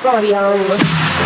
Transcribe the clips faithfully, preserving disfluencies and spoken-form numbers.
for you.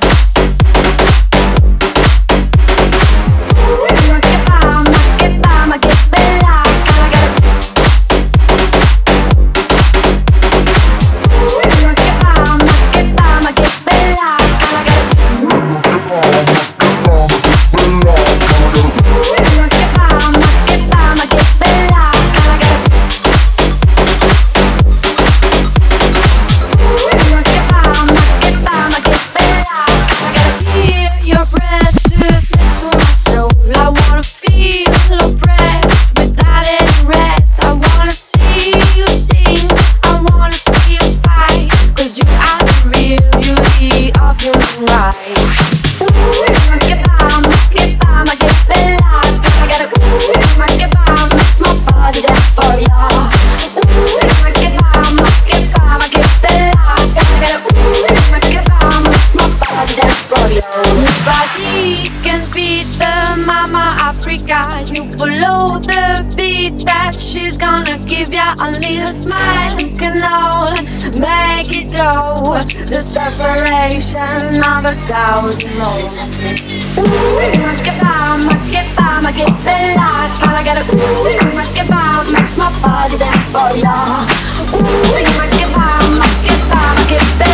Only a smile can all make it go. The separation of a thousand more. Ooh, ma che fa, ma che fa, ma che bella. All I gotta ooh, ma che fa, makes my body dance for ya. Ooh, ma che fa, ma che fa, ma che bella.